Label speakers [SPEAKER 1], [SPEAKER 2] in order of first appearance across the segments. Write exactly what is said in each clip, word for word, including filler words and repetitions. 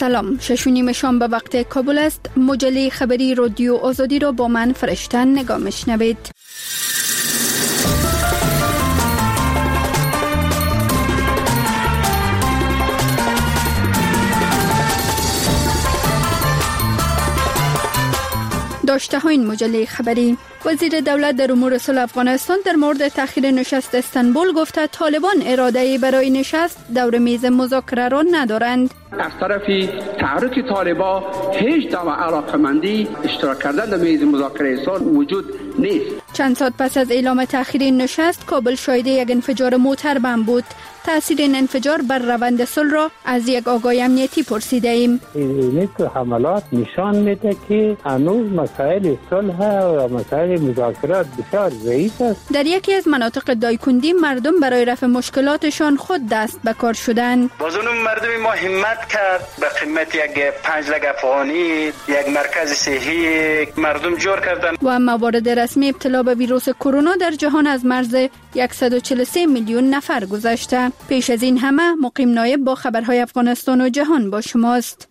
[SPEAKER 1] سلام، شش و نیم شام به وقت کابل است. مجله خبری رادیو آزادی را با من فرشته نگاه میشنوید. داشته ها این مجله خبری: وزیر دولت در امور صلح افغانستان در مورد تأخیر نشست استانبول گفته طالبان اراده برای نشست دور میز مذاکره را ندارند.
[SPEAKER 2] از طرفی تحرک طالبان هیچ نوع علاقمندی اشتراک کردن در میز مذاکره صلح وجود نیست.
[SPEAKER 1] چند ساعت پس از اعلام تأخیر این نشست، کابل شاهد یک انفجار موتر بم بود. تأثیر این انفجار بر روند صلح را از یک آگاه امنیتی پرسیده ایم.
[SPEAKER 3] این حملات نشان میده که هنوز مسائل صلح و مسائل مذاکرات بسیار ضعیف است.
[SPEAKER 1] در یکی از مناطق دایکندی مردم برای رفع مشکلاتشان خود دست به کار شدند.
[SPEAKER 4] باز اون مردم ما همت کرد به قیمت یک پنج لک افغانی یک مرکز صحی مردم جور کردن. و
[SPEAKER 1] موارد رسمی ابتلا به ویروس کرونا در جهان از مرز صد و چهل و سه میلیون نفر گذشته. پیش از این همه مقیم نایب با خبرهای افغانستان و جهان با شماست.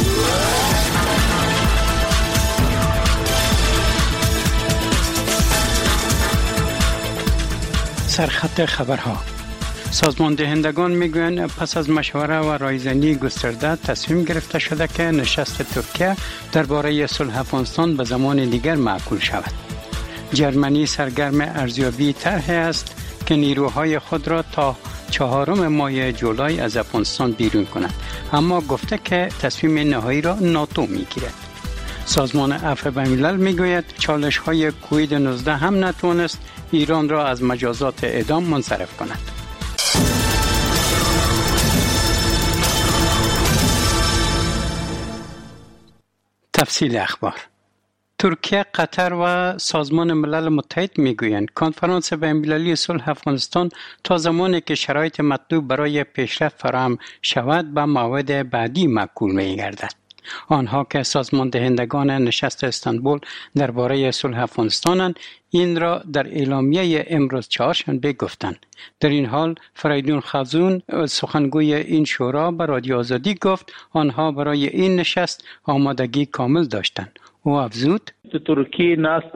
[SPEAKER 5] سرخط خبرها. سازمان دهندگان میگویند پس از مشوره و رایزنی گسترده تصمیم گرفته شده که نشست ترکیه درباره صلح افغانستان به زمان دیگر معقول شود. جرمنی سرگرم ارزیابی طرحی است که نیروهای خود را تا چهارم ماه جولای از افغانستان بیرون کند، اما گفته که تصمیم نهایی را ناتو میگیرد. سازمان عفو بین‌الملل میگوید چالش های کووید نوزده هم نتوانست ایران را از مجازات اعدام منصرف کند. تفصیل اخبار. ترکیه، قطر و سازمان ملل متحد میگویند کنفرانس بین‌المللی صلح افغانستان تا زمانی که شرایط مطلوب برای پیشرفت فراهم شود به موعد بعدی معقول می‌گردد. آنها که سازمان دهندگان نشست استانبول درباره صلح افغانستانند این را در اعلامیه امروز چهارشنبه گفتند. در این حال فریدون خزون سخنگوی این شورا به رادیو آزادی گفت آنها برای این نشست آمادگی کامل داشتند. او افزود
[SPEAKER 6] ترکیه نشست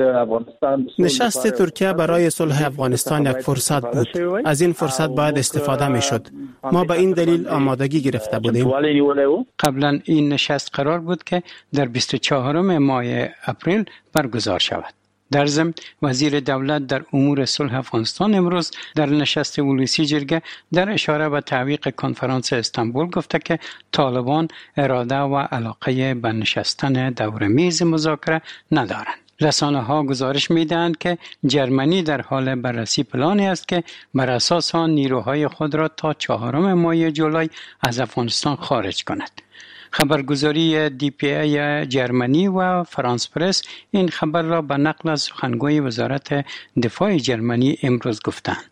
[SPEAKER 7] نشست ترکیه برای صلح افغانستان یک فرصت بود. از این فرصت باید استفاده می شد. ما به این دلیل آمادگی گرفته بودیم.
[SPEAKER 5] قبلا این نشست قرار بود که در بیست و چهارم ماه اپریل برگزار شود. در ضمن وزیر دولت در امور صلح افغانستان امروز در نشست ولوسی جرگه در اشاره به تعویق کنفرانس استانبول گفته که طالبان اراده و علاقه به نشستن دور میز مذاکره ندارند. رسانه ها گزارش میدهند که جرمنی در حال بررسی پلانی است که بر اساس آن نیروهای خود را تا چهارم ماه جولای از افغانستان خارج کند. خبرگزاری دی پی ای جرمنی و فرانس پرس این خبر را به نقل از سخنگوی وزارت دفاع جرمنی امروز گفتند.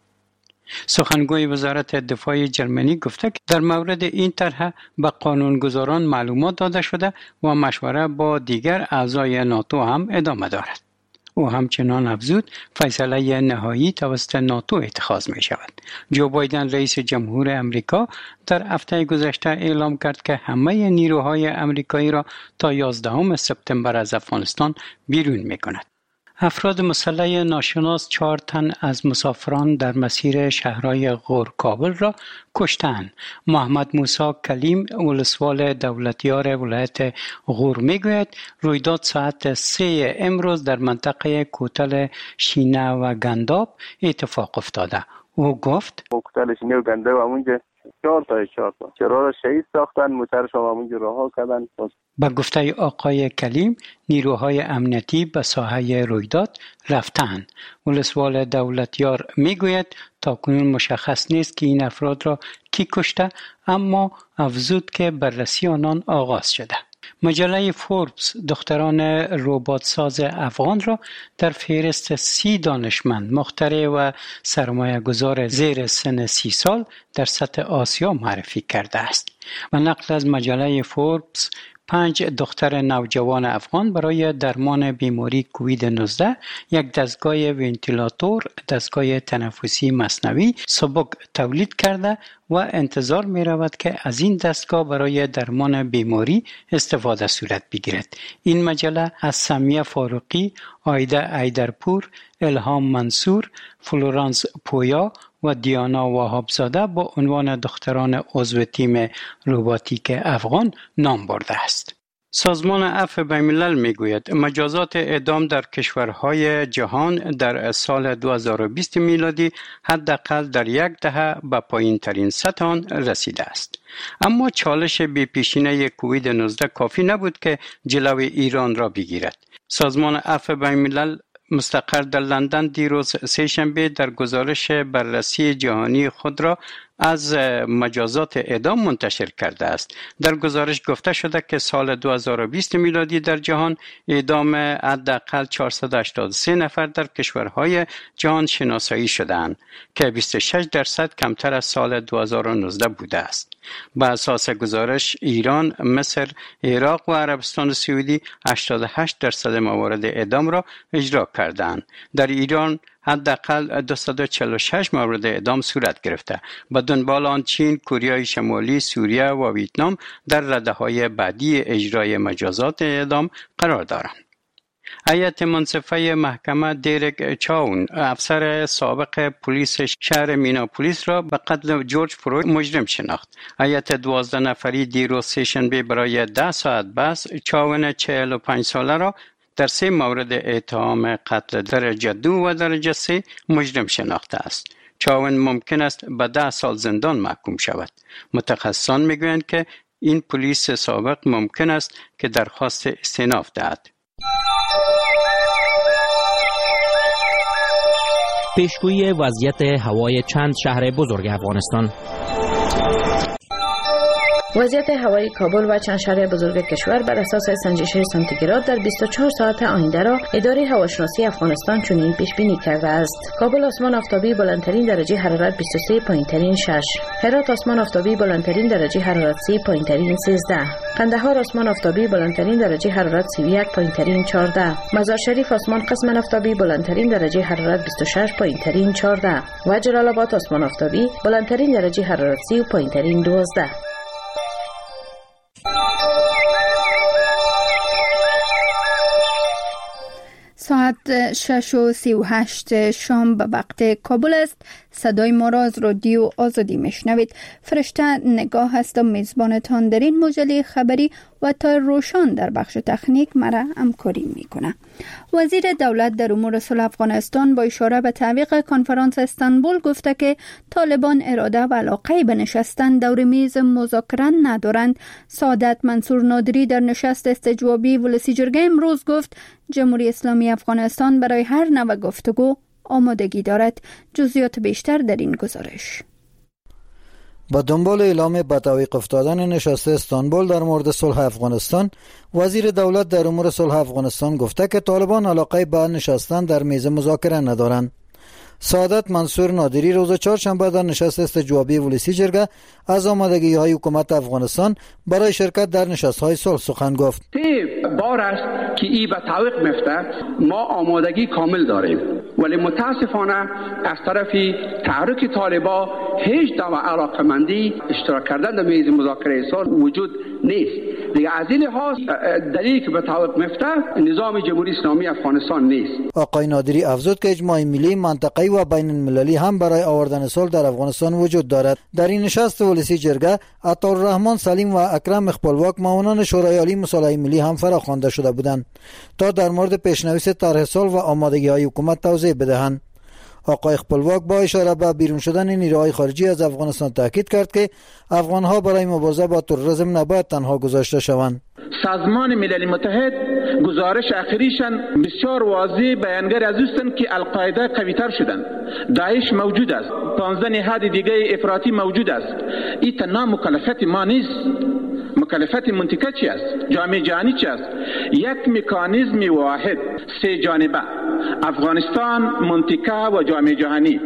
[SPEAKER 5] سخنگوی وزارت دفاع جرمنی گفته که در مورد این طرح به قانونگذاران معلومات داده شده و مشوره با دیگر اعضای ناتو هم ادامه دارد. او همچنان افزود فیصله نهایی توسط ناتو اتخاذ می شود. جو بایدن رئیس جمهور امریکا در هفته گذشته اعلام کرد که همه نیروهای امریکایی را تا یازدهم سپتامبر از افغانستان بیرون می کند. افراد مسلح ناشناس چهار تن از مسافران در مسیر شهرهای غور کابل را کشتند. محمد موسی کلیم ولسوال دولتیار ولایت غور میگوید رویداد ساعت سه امروز در منطقه کوتل شینه و گنداب اتفاق افتاده. او گفت
[SPEAKER 6] کوتل شینه و گنداب اونجا چهار تا چهار تا چرا را شهید ساختن، موترش هم اونجا رها کردن.
[SPEAKER 5] با گفته آقای کلیم نیروهای امنیتی به ساحه رویداد رفتند. ولسوال دولتیار میگوید تاکنون مشخص نیست که این افراد را کی کشته، اما افزود که بررسی آنان آغاز شده. مجله فوربس دختران رباتساز افغان را در فهرست سی دانشمند مخترع و سرمایه گذار زیر سن سی سال در سطح آسیا معرفی کرده است. و نقل از مجله فوربس پنج دختر نوجوان افغان برای درمان بیماری کووید نوزده یک دستگاه ونتیلاتور، دستگاه تنفسی مصنوعی سبک تولید کرده و انتظار می رود که از این دستگاه برای درمان بیماری استفاده صورت بگیرد. این مجله از سمیه فاروقی، آیده ایدرپور، الهام منصور، فلورانس پویا و دیانا وهابزاده با عنوان دختران عضو تیم روباتیک افغان نام برده است. سازمان عفو بین‌الملل میگوید مجازات اعدام در کشورهای جهان در سال دو هزار و بیست میلادی حداقل در یک دهه به پایین ترین سطح آن رسیده است. اما چالش بی‌پیشینه کووید نوزده کافی نبود که جلوی ایران را بگیرد. سازمان عفو بین‌الملل مستقر در لندن دیروز سه‌شنبه در گزارش بررسی جهانی خود را از مجازات اعدام منتشر کرده است. در گزارش گفته شده که سال دو هزار و بیست میلادی در جهان اعدام حداقل چهارصد و هشتاد و سه نفر در کشورهای جهان شناسایی شدند که بیست و شش درصد کمتر از سال دو هزار و نوزده بوده است. با اساس گزارش ایران، مصر، عراق و عربستان سعودی هشتاد و هشت درصد موارد اعدام را اجرا کردند. در ایران حداقل دویست و چهل و شش مورد اعدام صورت گرفته. به دنبال آن چین، کره شمالی، سوریه و ویتنام در رده‌های بعدی اجرای مجازات اعدام قرار دارند. هیئت منصفه محکمه دیرک چاون، افسر سابق پلیس شهر میناپولیس را به قتل جورج فلوید مجرم شناخت. هیئت دوازده نفری دیروز سه‌شنبه برای ده ساعت بحث چاون چهل و پنج ساله را در سه مورد اتهام قتل درجه دو و درجه سه مجرم شناخته است. چاون ممکن است به ده سال زندان محکوم شود. متخصصان میگویند که این پلیس سابق ممکن است که درخواست استئناف دهد.
[SPEAKER 8] پیشگویی وضعیت هوای چند شهر بزرگ افغانستان.
[SPEAKER 9] وضعیت هوایی کابل و چند شهر بزرگ کشور بر اساس سنجش سانتیگراد در بیست و چهار ساعت آینده را اداره هواشناسی افغانستان چنین پیش بینی کرده است. کابل آسمان آفتابی بلندترین درجه حرارت بیست و سه، پایینترین شش. هرات آسمان آفتابی بلندترین درجه حرارت سه، پایینترین سیزده. قندهار آسمان آفتابی بلندترین درجه حرارت سی و یک، پایینترین چهارده. مزار شریف آسمان قسمن آفتابی بلندترین درجه حرارت بیست و شش، پایینترین چهارده. و جلال آباد آسمان آفتابی بلندترین درجه حرارت سی و پایینترین دوازده.
[SPEAKER 1] ساعت شش و سی و هشت شام به وقت کابل است. صدای ما را از رادیو آزادی میشنوید. فرشته نگاه هستم، میزبانتان در این مجله خبری و تا روشان در بخش تکنیک مرا همکاری میکنه. وزیر دولت در امور صلح افغانستان با اشاره به تعویق کنفرانس استانبول گفته که طالبان اراده و علاقه به نشستن دور میز مذاکره ندارند. سعادت منصور نادری در نشست استجوابی ولسی جرگه امروز گفت جمهوری اسلامی افغانستان برای هر نوع گفتگو آمادگی دارد. جزئیات بیشتر در این گزارش.
[SPEAKER 10] با دنبال اعلام به تعویق افتادن نشست استانبول در مورد صلح افغانستان، وزیر دولت در امور صلح افغانستان گفته که طالبان علاقه به نشستن در میز مذاکره ندارند. سعادت منصور نادری روز چهارشنبه در نشست استجوابی ولسی جرگه از آمادگی های حکومت افغانستان برای شرکت در نشست های صلح سخن گفت.
[SPEAKER 2] بار است که ای به تعویق میفته. ما آمادگی کامل داریم، ولی متاسفانه از طرف تحریک طالبان هیچ نوع علاقمندی اشتراک کردن در میز مذاکره صلح وجود نیست. دیگه از این لحاظ دلیلی که به تعویق میفته نظام جمهوری اسلامی افغانستان نیست.
[SPEAKER 10] آقای نادری افزود که اجماع ملی، منطقه‌ای و بین المللی هم برای آوردن صلح در افغانستان وجود دارد. در این نشست ولسی جرگه عطاالرحمن سلیم و اکرم اخپلواک معاونان شورای عالی مصالحه ملی هم فراخوانده شده بودند تا در مورد پیشنویس طرح صلح و آمادگی‌های حکومت توضیح بدهند. آقای خپلواک با اشاره به بیرون شدن نیروهای خارجی از افغانستان تاکید کرد که افغانها برای مبارزه با تروریسم نباید تنها گذاشته شوند.
[SPEAKER 11] سازمان ملل متحد گزارش اخیریشان بسیار واضح بیانگر از اوستند که القاعده قوی‌تر شدند. داعش موجود است. پانزده نهاد دیگه افراطی موجود است. این تنها مکلفیت ما نیست. مکلفیت منطقه چی است؟ جامعه جهانی چی است؟ یک مکانیزم واحد سه جانبه، افغانستان، منطقه و جامعه جهانی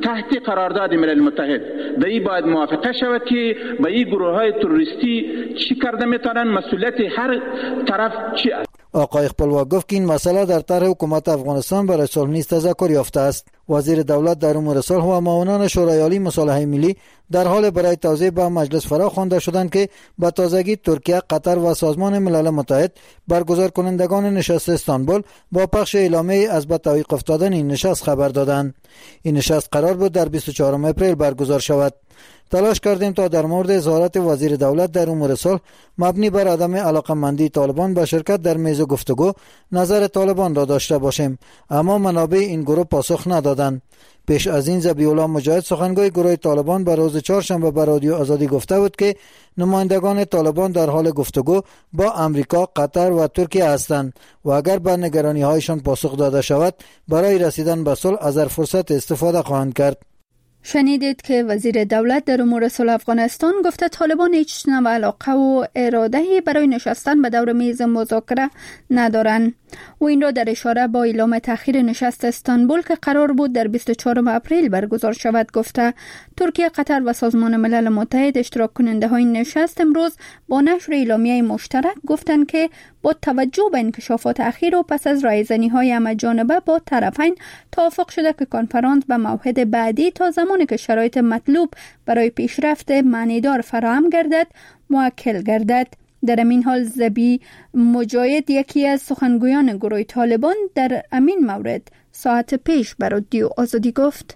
[SPEAKER 11] تحت قرارداد ملل متحد. به این باید موافقه شود که به این گروه های تروریستی چی کرده میتونن، مسئولیت هر طرف چی است.
[SPEAKER 10] آقای خپلواک گفت که این مسئله در طرح حکومت افغانستان برای صلح نیز تذکر یافته است. وزیر دولت در امور صلح و معاونان شورای عالی مصالحه ملی در حال برای توضیح به مجلس فرا خوانده شدند که به تازگی ترکیه، قطر و سازمان ملل متحد برگزار کنندگان نشست استانبول با پخش اعلامیه از به تعویق افتادن این نشست خبر دادند. این نشست قرار بود در بیست و چهارم اپریل برگزار شود. تلاش کردیم تا در مورد اظهارات وزیر دولت در امور صلح مبنی بر عدم علاقمندی طالبان به شرکت در میز گفتگو نظر طالبان را داشته باشیم، اما منابع این گروه پاسخ ندادند. پیش از این ذبیح الله مجاهد سخنگوی گروه طالبان به روز چهارشنبه به رادیو آزادی گفته بود که نمایندگان طالبان در حال گفتگو با امریکا، قطر و ترکیه هستند و اگر به نگرانی هایشان پاسخ داده شود برای رسیدن به صلح از هر فرصت استفاده خواهند کرد.
[SPEAKER 1] شنیدید که وزیر دولت در امور صلح افغانستان گفته طالبان هیچ نوع علاقه و اراده‌ای برای نشستن به دور میز مذاکره ندارند و این را در اشاره با اعلام تأخیر نشست استانبول که قرار بود در بیست و چهارم اپریل برگزار شود گفته ترکیه، قطر و سازمان ملل متحد اشتراک کننده های نشست امروز با نشر اعلامیه مشترک گفتند که با توجه به انکشافات اخیر و پس از رایزنی های همه‌جانبه با طرفین توافق شده که کنفرانس به موعد بعدی تا زمانی که شرایط مطلوب برای پیشرفت معنیدار فراهم گردد موکل گردد. در همین حال ذبیح مجاهد یکی از سخنگویان گروه طالبان در همین مورد ساعت پیش به رادیو آزادی گفت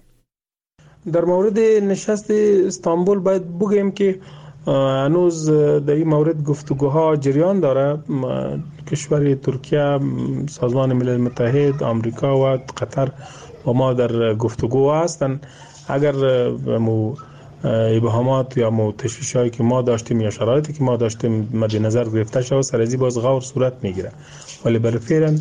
[SPEAKER 12] در مورد نشست استانبول باید بگیم که هنوز در این مورد گفتگوها جریان داره. کشور ترکیه، سازمان ملل متحد، آمریکا و قطر با ما در گفتگو هستند. اگر مو ابهامات یا مو تشویش‌هایی که ما داشتیم یا شرایطی که ما داشتیم مد نظر گرفته شود سرازی باز غور صورت میگیره، ولی برای فعلا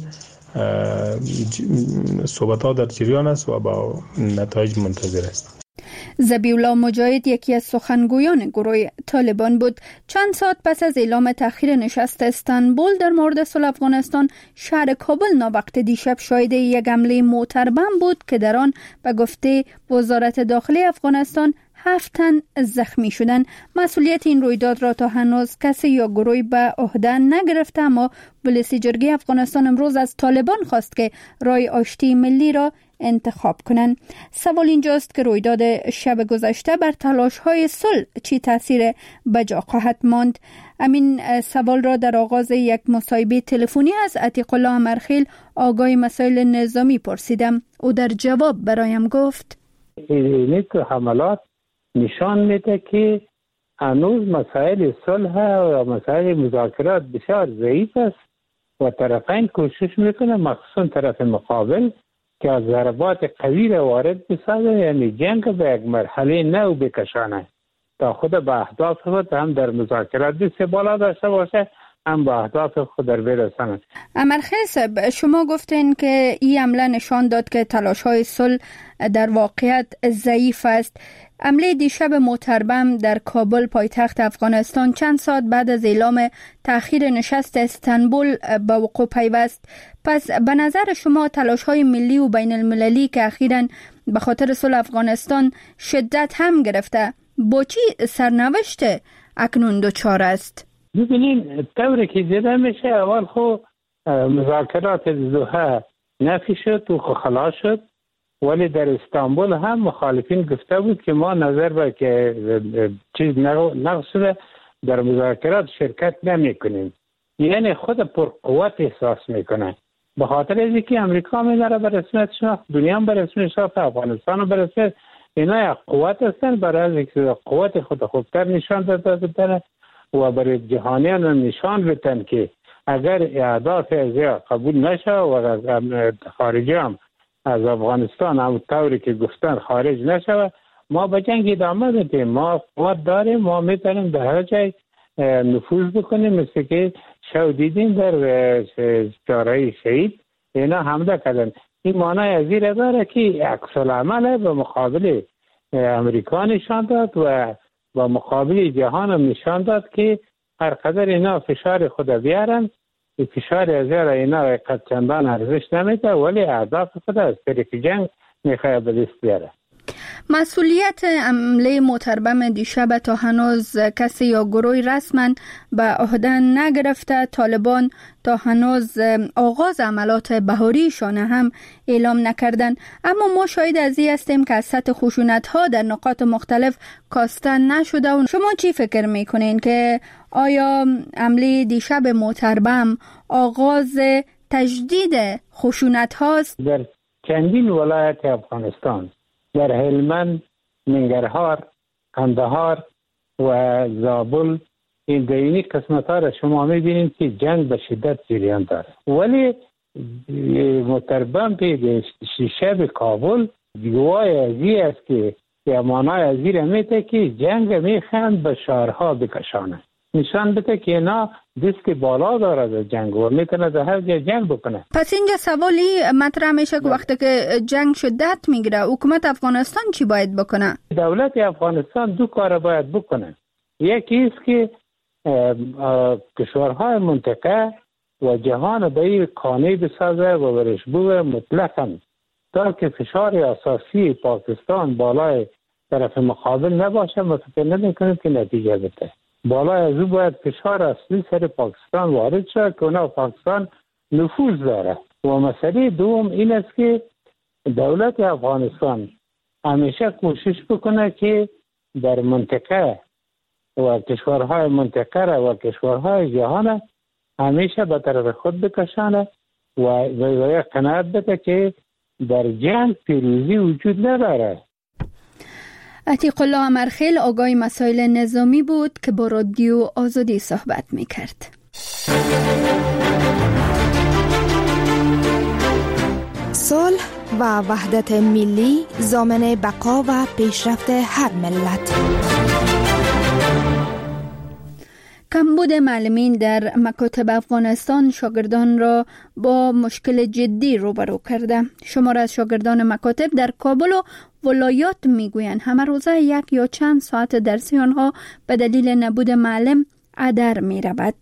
[SPEAKER 12] صحبت‌ها در جریان است و با نتایج منتظر است.
[SPEAKER 1] ذبیح الله مجاهد یکی از سخنگویان گروه طالبان بود. چند ساعت پس از اعلام تأخیر نشست استانبول در مورد صلح افغانستان، شهر کابل ناوقت دیشب شاهد یک حمله موتربم بود که در آن به گفته وزارت داخلی افغانستان هفت تن زخمی شدند. مسئولیت این رویداد را تا هنوز کسی یا گروهی به عهده نگرفته، اما پلیس جرگه افغانستان امروز از طالبان خواست که راه آشتی ملی را انتخاب کنند. سوال اینجاست که رویداد شب گذشته بر تلاش‌های صلح چی تاثیر به جا خواهد ماند؟ همین سوال را در آغاز یک مصاحبه تلفنی از عتیق الله امرخیل آگاه مسائل نظامی پرسیدم. او در جواب برایم گفت
[SPEAKER 3] اینه که حملات نشان میده که هنوز مسائل صلح و مسائل مذاکرات بسیار ضعیف است و طرفین کوشش میکنه، مخصوصا طرف مقابل، که از ضربات قوی را وارد بسازه، یعنی جنگ به یک مرحله نو بکشانه تا خود به اهداف خود هم در مذاکرات دست بالا داشته باشه، هم به اهداف خود در برسانه.
[SPEAKER 1] امرخیل صاحب، شما گفتین که این حمله نشان داد که تلاش‌های صلح در واقعیت ضعیف است. حمله دیشب موتربم در کابل پایتخت افغانستان چند ساعت بعد از اعلام تأخیر نشست استانبول به وقوع پیوست. پس به نظر شما تلاش‌های ملی و بین المللی که اخیراً به خاطر صلح افغانستان شدت هم گرفته، با چی سرنوشت اکنون دچار است؟
[SPEAKER 3] ببینید طوری که دیده میشه، اول خو مذاکرات دوحه نفی شد و خلاص شد، ولی در استانبول هم مخالفین گفته بود که ما نظر به که چیز نقص شده در مذاکرات شرکت نمی کنیم، یعنی خود پر قوت احساس میکنه. به خاطر از اینکه امریکا میداره به رسمیت شناخت، دنیا به رسمیت شناخت، افغانستان به رسمیت، اینا یک قوت هستن، برای از اینکه قوت خود خوبتر نشان داده بتن و برای جهانیان نشان بدن که اگر اهداف از قبول نشه و از خارجی هم از افغانستان هم طوری که گفتن خارج نشه، ما به جنگ ادامه بدیم. ما قوت داریم، ما میتونیم در هر جای نفوذ بکنیم، مثل که شو دیدیم در چهارراه شهید اینا حمله کردن. این معنی از این داره که عکس العمل به مقابل امریکا نشان داد و با مقابل جهان هم نشان داد که هر قدر اینا فشار خود بیارن، فشار از اینا قد چندان ارزش نمیده، ولی اهداف خود از طریق جنگ میخواه به دست بیاره.
[SPEAKER 1] مسئولیت حمله متربم دیشب تا هنوز کسی یا گروهی رسما به عهده نگرفته. طالبان تا هنوز آغاز عملات بهاریشان هم اعلام نکردند، اما ما شاهد از این هستیم که از سطح خشونت ها در نقاط مختلف کاسته نشده. و شما چی فکر میکنین که آیا حمله دیشب متربم آغاز تجدید خشونت هاست؟
[SPEAKER 3] در چندین ولایت افغانستان، در هلمند، ننگرهار، قندهار و زابل، این دینی قسمت ها را شما میبینید که جنگ به شدت جریان داره. ولی متربم به شب کابل گواه ازی است که امانای ازی را میده که جنگ میخوند به شهرها بکشانه، نشان بده که اینا دست بالا داره در جنگ و میتونه در هر جای جنگ بکنه.
[SPEAKER 1] پس اینجا سوالی مطرح میشه که وقتی که جنگ شدت میگیره حکومت افغانستان چی باید بکنه؟
[SPEAKER 3] دولت افغانستان دو کار باید بکنه. یکی است که کشورهای منطقه و جهان به این قانع بسازه و برش بوه مطلقاً تا که فشار اساسی پاکستان بالای طرف مقابل نباشه. ما فکر نمی‌کنیم که نتیجه بده. بالای از او باید فشار اصلی سر پاکستان وارد شد که اونا پاکستان نفوذ داره. و مسئله دوم این است که دولت افغانستان همیشه کوشش بکنه که در منطقه و کشورهای منطقه و کشورهای جهان همیشه به طرف خود بکشانه و به قناعت بده که در جنگ پیروزی وجود نداره.
[SPEAKER 1] عتیق الله امرخیل آگاه مسائل نظامی بود که با رادیو آزادی صحبت میکرد.
[SPEAKER 13] صلح و وحدت ملی ضامن بقا و پیشرفت هر ملت.
[SPEAKER 1] کمبود معلمین در مکاتب افغانستان شاگردان را با مشکل جدی روبرو کرده. شمار از شاگردان مکاتب در کابل و ولایات میگویند همه روزه یک یا چند ساعت درسی آنها به دلیل نبود معلم هدر می رود.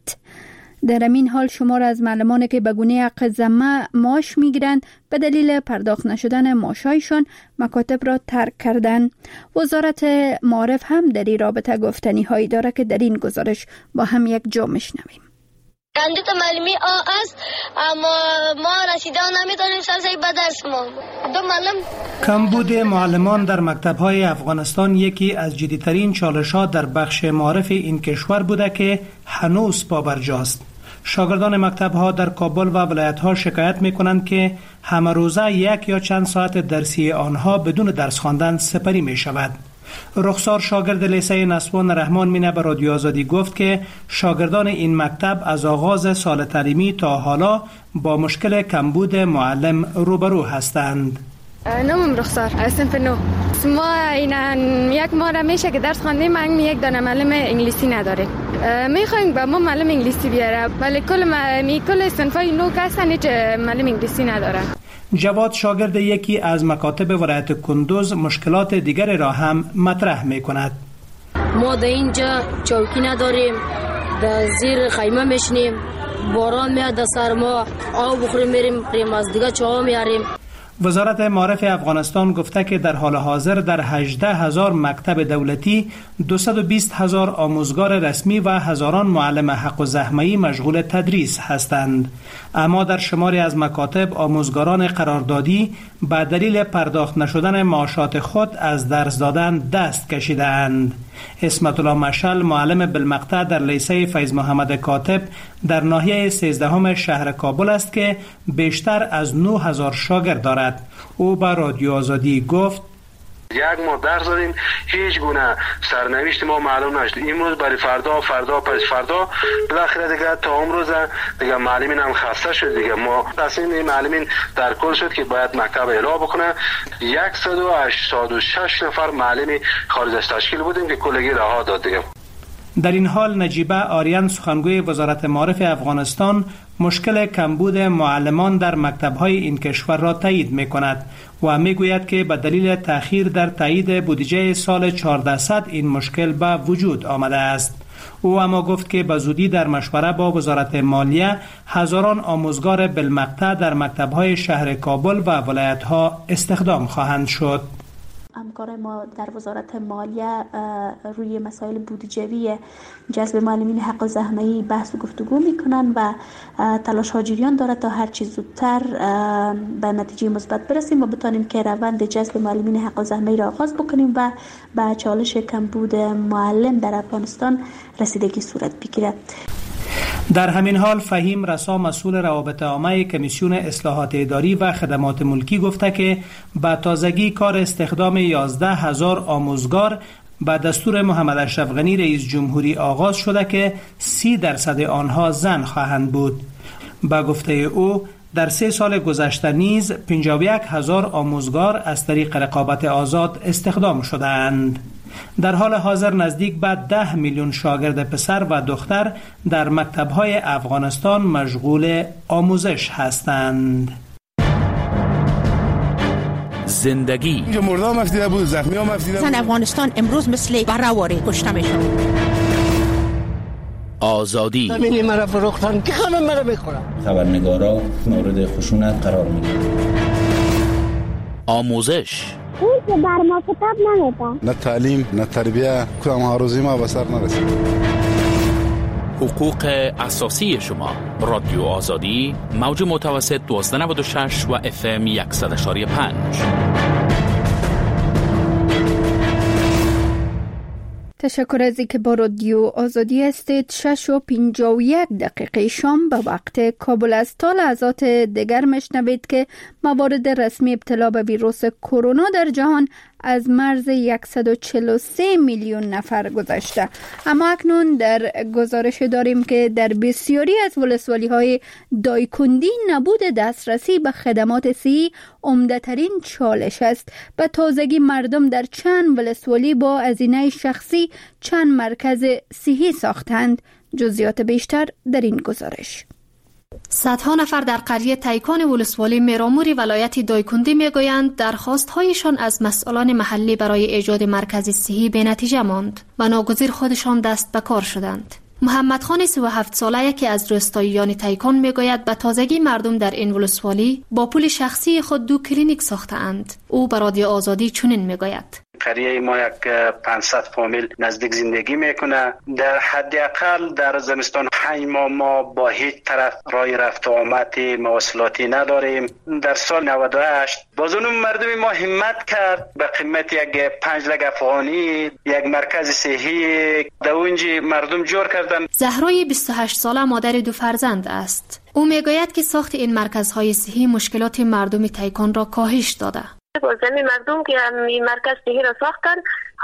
[SPEAKER 1] در این حال شمار از معلمان که به گونه حق ذمه معاش میگیرند به دلیل پرداخت نشدن معاشایشان مکاتب را ترک کردند. وزارت معارف هم در این رابطه گفتنی هایی داره که در این گزارش با هم یک جا میشنویم.
[SPEAKER 14] کاندید معلمی آ است اما ما رسیدن نمیتونیم سرسایی به درس ما دو معلم.
[SPEAKER 15] کمبود معلمان در مکتب‌های افغانستان یکی از جدی‌ترین چالش‌ها در بخش معارف این کشور بوده که هنوز پابرجاست. شاگردان مکتب‌ها در کابل و ولایت‌ها شکایت می‌کنند که همه روزه یک یا چند ساعت درسی آنها بدون درس خواندن سپری می‌شود. رخسار شاگرد لیسه نسوان رحمان مینه به رادیو آزادی گفت که شاگردان این مکتب از آغاز سال تعلیمی تا حالا با مشکل کمبود معلم روبرو هستند.
[SPEAKER 16] نامم رخسار از صنف نو. ما این یک ماه میشه که درس خواندیم، من یک دانه معلم انگلیسی نداریم. میخوایم با ما معلم انگلیسی بیاره ولی کل می کل صنفای نو هستن هیچ معلم انگلیسی نداره.
[SPEAKER 15] جواد شاگرد یکی از مکاتب ولایت کندوز مشکلات دیگر را هم مطرح می کند.
[SPEAKER 17] ما در اینجا چوکی نداریم، در زیر خیمه میشنیم، باران میاد در سر ما، آب بخوریم میریم از دیگه چاه میاریم.
[SPEAKER 15] وزارت معارف افغانستان گفته که در حال حاضر در هجده هزار مکتب دولتی دویست و بیست هزار آموزگار رسمی و هزاران معلم حق و زحمه‌ای مشغول تدریس هستند. اما در شماری از مکاتب آموزگاران قراردادی به دلیل پرداخت نشدن معاشات خود از درس دادن دست کشیدند. اسمت الله مشعل معلم بالمقطع در لیسه فیض محمد کاتب در ناحیه سیزدهم شهر کابل است که بیشتر از نه هزار شاگرد دارد. او به رادیو آزادی گفت
[SPEAKER 18] یک ماه درس دادیم، هیچ گونه سرنوشت ما معلوم نشد. امروز برای فردا فردا پس فردا بالاخره دیگه تا امروز دیگه معلمین هم خسته شد. دیگه ما تصمیم معلمین در کل شد که باید مکتب اعلام بکنه. صد و هشتاد و شش نفر معلمی خارج از تشکیل بودیم که کلگی رها داد دیگه.
[SPEAKER 15] در این حال نجیبه آریان سخنگوی وزارت معارف افغانستان مشکل کمبود معلمان در مکتب‌های این کشور را تایید می‌کند و می‌گوید که به دلیل تأخیر در تایید بودجه سال چهاردهصد این مشکل به وجود آمده است. او اما گفت که به زودی در مشوره با وزارت مالیه هزاران آموزگار بالمقطع در مکتب‌های شهر کابل و ولایت‌ها استخدام خواهند شد.
[SPEAKER 19] همکارای ما در وزارت مالیه روی مسائل بودجوی جذب معلمین حق الزحمه‌ای بحث و گفتگو میکنن و تلاش ها جریان داره تا هر چیز زودتر به نتیجه مثبت برسیم و بتونیم که روند جذب معلمین حق الزحمه‌ای را آغاز بکنیم و به چالش کمبود معلم در افغانستان رسیدگی صورت بگیرد.
[SPEAKER 15] در همین حال فهیم رسا مسئول روابط عامه کمیسیون اصلاحات اداری و خدمات ملکی گفته که به تازگی کار استخدام یازده هزار آموزگار به دستور محمد اشرف غنی رئیس جمهوری آغاز شده که سی درصد آنها زن خواهند بود. به گفته او در سه سال گذشته نیز پنجاه و یک هزار آموزگار از طریق رقابت آزاد استخدام شدند. در حال حاضر نزدیک به ده میلیون شاگرد پسر و دختر در مکتب‌های افغانستان مشغول آموزش هستند.
[SPEAKER 20] زندگی
[SPEAKER 21] مردم مفتیده بود، زخمی ها مفتیده بود.
[SPEAKER 22] زن افغانستان امروز مثل بره‌واره کشته میشن.
[SPEAKER 20] آزادی
[SPEAKER 21] زمینی مرا فروختن که همه مرا میخورن.
[SPEAKER 23] خبرنگارا مورد خشونت قرار میگیرن.
[SPEAKER 20] آموزش
[SPEAKER 24] اون که بر ما کتاب نمیده.
[SPEAKER 21] نه تعلیم نه تربیه کدام هاروزی ما به سر نرسید.
[SPEAKER 20] حقوق اساسی شما. رادیو آزادی موج متوسط دویست و نود و شش و اف ام صد و پنج.
[SPEAKER 1] تشکر از اینکه با رادیو آزادی هستید. شش و پنجاه و یک دقیقه شام به وقت کابل است. تا لحظات دیگر مشنوید که موارد رسمی ابتلا به ویروس کرونا در جهان از مرز صد و چهل و سه میلیون نفر گذشته. اما اکنون در گزارش داریم که در بسیاری از ولسوالی‌های دایکندی نبود دسترسی به خدمات صحی عمده‌ترین چالش است. به تازگی مردم در چند ولسوالی با هزینه شخصی چند مرکز صحی ساختند. جزئیات بیشتر در این گزارش.
[SPEAKER 25] صدها نفر در قریه تایکان ولسوالی میراموری ولایت دایکندی میگویند درخواست‌هایشان از مسئولان محلی برای ایجاد مرکز صحی بی‌نتیجه ماند و ناگزیر خودشان دست به کار شدند. محمد خان سی و هفت ساله یکی از روستاییان تایکان میگوید به تازگی مردم در این ولسوالی با پول شخصی خود دو کلینیک ساختند. او به رادیو آزادی چنین میگوید:
[SPEAKER 4] قریه ما یک پانصد فامیل نزدیک زندگی میکنه. در حد اقل در زمستان پنج ماه ما با هیچ طرف راه رفت و آمد مواصلاتی نداریم. در سال نود و هشت بازون مردم ما همت کرد به قیمت یک پنج لک افغانی یک مرکز صحی در اونجا مردم جور کردن.
[SPEAKER 25] زهرای بیست و هشت ساله مادر دو فرزند است. او میگوید که ساخت این مرکزهای صحی مشکلات مردم تایکان را کاهش داده.
[SPEAKER 24] با زمین مردم که این مرکز صحی را ساختن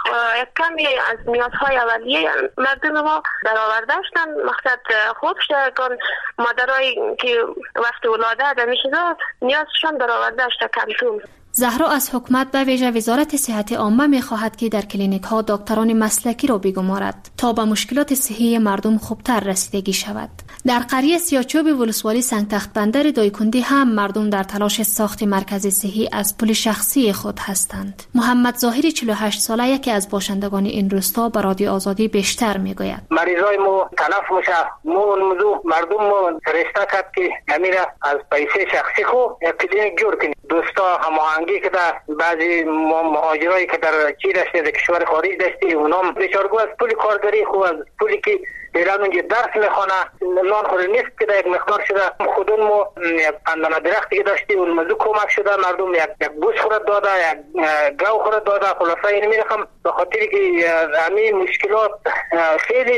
[SPEAKER 24] یک کمی از نیازهای اولیه مردم ما برآورده شدن. مقصد خوب شد که مادرایی که وقت ولاده در میشه نیازشان برآورده شد کمتون.
[SPEAKER 25] زهرا از حکومت به ویژه وزارت صحت عامه می‌خواهد که در کلینیک ها دکتران مسلکی را بگمارد تا به مشکلات صحی مردم خوبتر رسیدگی شود. در قریه سیاچوب ولسوالی سنگ تخت بندر دایکندی هم مردم در تلاش ساخت مرکز صحی از پول شخصی خود هستند. محمد ظاهری چهل و هشت ساله یکی از باشندگان این روستا به رادیو آزادی بیشتر میگوید:
[SPEAKER 26] مریضای ما تلف میشه. ما موضوع مردم ما رشته کرد که همین از پیسه شخصی خو یک کلینیک جور کنیم. دوستا هماهنگی که در بعضی مهاجرایی که در چی داشته در کشور خارج داشته اونام بیچارگو از پول کارگری خو از پولی که ایران اونجا درس میخونه لان خوری نیست که در یک مقدار شده. خودون ما یک پندانه درختی که داشتی اون موضوع کمک شده. مردم یک یک بوس خورد داده یک گاو خورد داده. خلاصه این میرخم به خاطر که همین مشکلات خیلی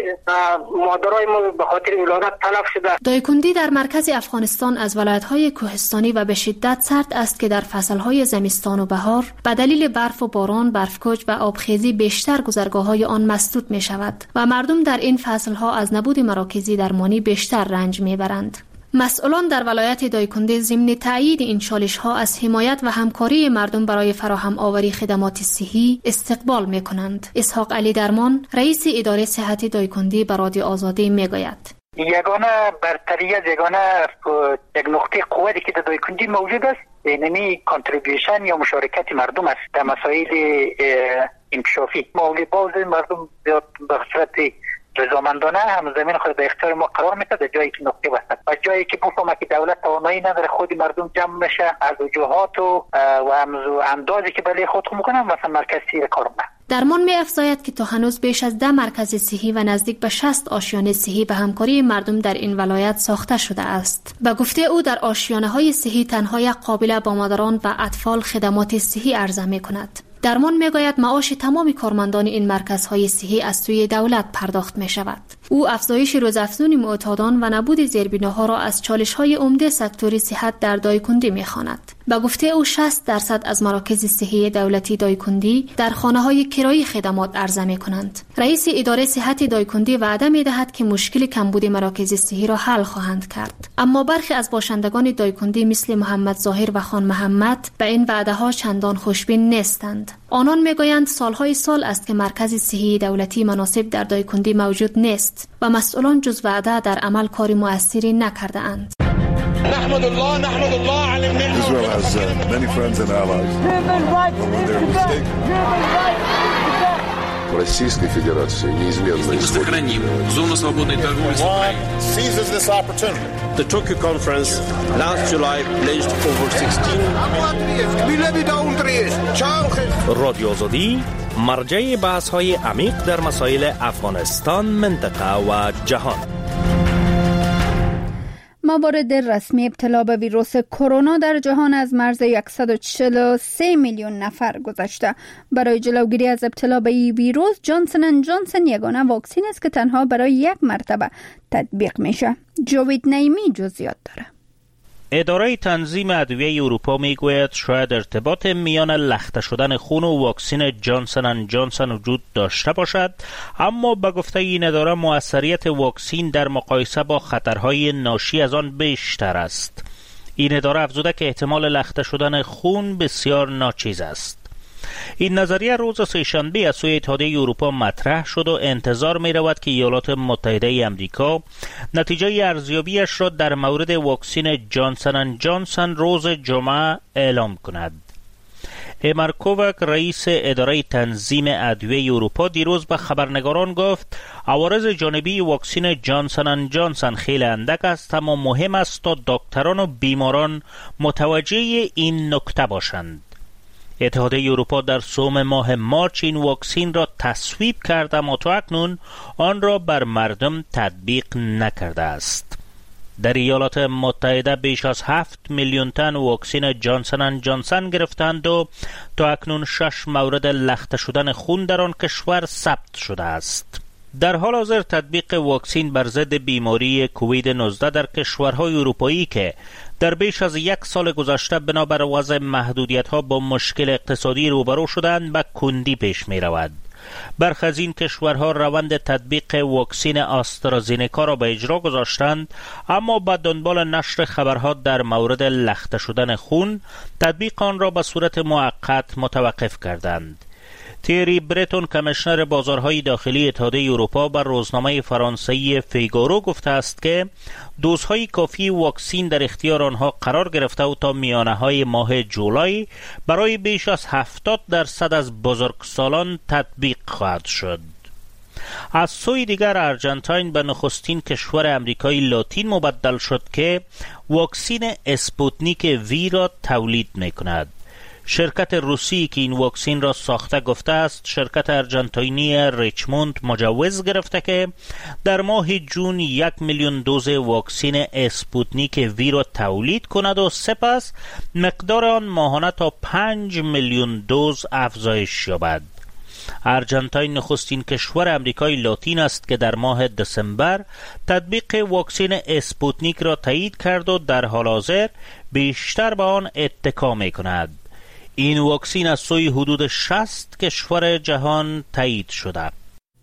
[SPEAKER 26] مادرای ما به خاطر ولادت تلف شده.
[SPEAKER 25] دایکندی در مرکز افغانستان از ولایت‌های کوهستانی و به شدت سرد است که در فصل‌های زمستان و بهار به دلیل برف و باران، برفکوچ و آبخیزی بیشتر گذرگاه‌های آن مسدود می‌شود و مردم در این فصل‌ها از نبود مراکز درمانی بیشتر رنج می‌برند. مسئولان در ولایت دایکندی ضمن تأیید این چالش‌ها از حمایت و همکاری مردم برای فراهم آوری خدمات صحی استقبال می‌کنند. اسحاق علی درمان، رئیس اداره صحت دایکندی به رادیو آزادی می‌گوید:
[SPEAKER 26] یگانه برتری یگانه یک نقطه قوتی که در دایکندی موجود است اینمی کانتریبیوشن یا مشارکت مردم است در مسائل انکشافی. مولی باز مردم به صورت رضامندانه هم زمین خود به اختیار ما قرار میده در جایی که نقطه وسط و جایی که بفهمه که دولت توانایی نداره خود مردم جمع میشه از وجوهات و و اندازی که برای خود میکنن مثلا مرکزی کار کنه.
[SPEAKER 25] درمان می افزاید که تا هنوز بیش از ده مرکز صحی و نزدیک به شصت آشیانه صحی به همکاری مردم در این ولایت ساخته شده است. به گفته او در آشیانه های صحی تنها یک قابله با مادران و اطفال خدمات صحی عرضه می کند. درمان میگوید معاش تمام کارمندان این مرکزهای صحی از سوی دولت پرداخت می شود. او افزایش روزافزون معتادان و نبود زیربناها را از چالش‌های عمده سکتور صحت در دایکندی می‌خواند. به گفته او شصت درصد از مراکز صحی دولتی دایکندی در خانه‌های کرایی خدمات عرضه می‌کنند. رئیس اداره صحت دایکندی وعده می‌دهد که مشکل کمبود مراکز صحی را حل خواهند کرد. اما برخی از باشندگان دایکندی مثل محمد ظاهر و خان محمد به این وعده‌ها چندان خوشبین نیستند. آنان میگویند سالهای سال است که مرکز صحی دولتی مناسب در دایکندی موجود نیست و مسئولان جز وعده در عمل کاری مؤثری نکرده اند.
[SPEAKER 2] نحمد الله نحمد الله على النعمة. Israel has uh, many friends and allies.
[SPEAKER 5] Российской Федерации неизменно
[SPEAKER 6] сохраним зону свободной торговли с Украиной.
[SPEAKER 2] Seizes this opportunity. The Tokyo conference last July pledged over sixteen.
[SPEAKER 7] رادیو آزادی مرجع بحث‌های عمیق در مسائل افغانستان، منطقه و جهان.
[SPEAKER 1] موارد رسمی ابتلا به ویروس کرونا در جهان از مرز صد و چهل و سه میلیون نفر گذشته. برای جلوگیری از ابتلا به این ویروس جانسن اند جانسن یگانه واکسن است که تنها برای یک مرتبه تطبیق میشه. جاوید نعیمی جزئیات داره.
[SPEAKER 8] اداره تنظیم ادویه اروپا میگوید شاید ارتباط میان لخته شدن خون و واکسن جانسن اند جانسن وجود داشته باشد، اما به گفته این اداره موثریت واکسن در مقایسه با خطرهای ناشی از آن بیشتر است. این اداره افزوده که احتمال لخته شدن خون بسیار ناچیز است. این نظریه روز سه‌شنبه از سوی اتحادیه اروپا مطرح شد و انتظار می رود که ایالات متحده آمریکا نتیجه ارزیابیش را در مورد واکسن جانسن اند جانسن روز جمعه اعلام کند. ایمار کوواک رئیس اداره تنظیم ادویه اروپا دیروز به خبرنگاران گفت عوارض جانبی واکسن جانسن اند جانسن خیلی اندک است، اما مهم است تا دکتران و بیماران متوجه این نکته باشند. اتحادیه اروپا در سوم ماه مارچ این واکسن را تصویب کرد، اما تا اکنون آن را بر مردم تطبیق نکرده است. در ایالات متحده بیش از هفت میلیون تن واکسن جانسن اند جانسن گرفتند و تا اکنون شش مورد لخته شدن خون در آن کشور ثبت شده است. در حال حاضر تطبیق واکسن بر ضد بیماری کووید نوزده در کشورهای اروپایی که در بیش از یک سال گذشته بنابر وضع محدودیت‌ها با مشکل اقتصادی روبرو شدند به کندی پیش می رود. برخی از این کشورها روند تطبیق واکسن آسترازینکا را به اجرا گذاشتند، اما با دنبال نشر خبرها در مورد لخته شدن خون تطبیق آن را به صورت موقت متوقف کردند. تیری بریتون کمیشنر بازارهای داخلی اتحادیه اروپا بر روزنامه فرانسوی فیگارو گفته است که دوزهای کافی واکسن در اختیار آنها قرار گرفته و تا میانه های ماه جولای برای بیش از هفتاد درصد از بزرگسالان تطبیق خواهد شد. از سوی دیگر ارژانتین به نخستین کشور امریکای لاتین مبدل شد که واکسن اسپوتنیک وی را تولید می کند. شرکت روسی که این واکسن را ساخته گفته است شرکت ارژانتینی ریچموند مجوز گرفته که در ماه جون یک میلیون دوز واکسن اسپوتنیک وی را تولید کند و سپس مقدار آن ماهانه تا پنج میلیون دوز افزایش یابد. ارژانتین نخستین کشور امریکای لاتین است که در ماه دسامبر تطبیق واکسن اسپوتنیک را تایید کرد و در حال حاضر بیشتر به آن اتکا می کند. این واکسن از سوی حدود شصت کشور جهان تایید شده.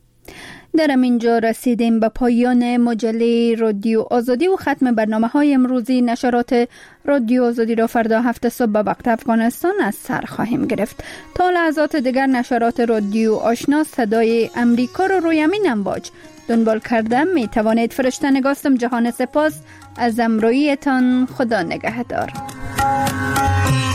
[SPEAKER 1] در اینجا رسیدیم به پایان مجله رادیو آزادی و ختم برنامه های امروزی. نشرات رادیو آزادی را فردا هفت صبح به وقت افغانستان از سر خواهیم گرفت. تا لحظات دیگر نشرات رادیو آشنا صدای امریکا را روی همین امواج دنبال کردم. می توانید. فرشته نگاستم. جهان سپاس از همراهیتان. خدا نگهدار.